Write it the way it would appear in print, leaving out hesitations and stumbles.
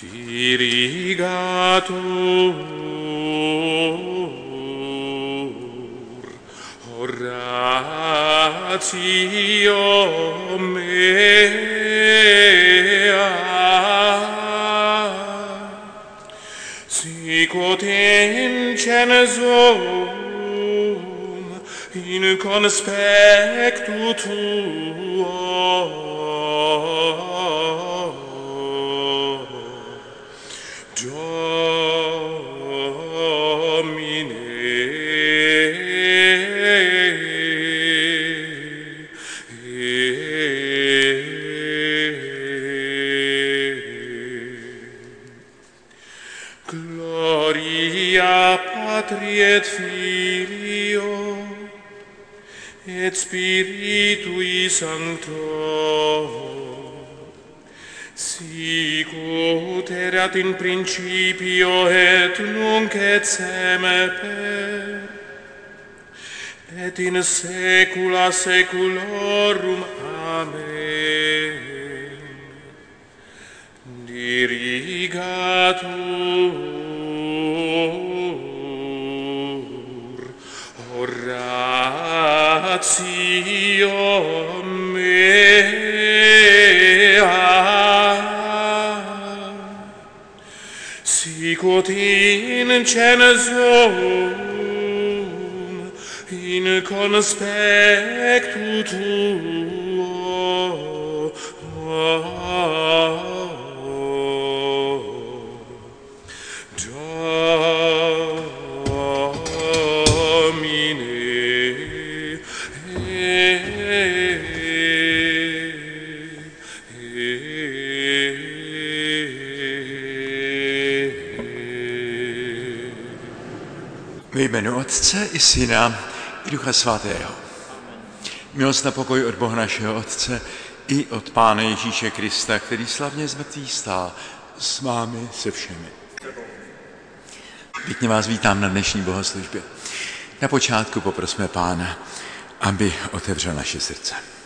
Dirigatur oratio mea sic ut in censum in conspectu tuo Gloria Patri et Filio et Spiritui Sancto sic ut erat in principio et nunc et semper et in saecula saeculorum. Amen. Dirigatur oratio mea sic ut in censum in conspectu tuo Ve jménu Otce i Syna i Ducha Svatého. Milost a pokoj od Boha našeho Otce i od Pána Ježíše Krista, který slavně z mrtvých stál, s vámi se všemi. Pěkně vás vítám na dnešní bohoslužbě. Na počátku poprosme Pána, aby otevřel naše srdce.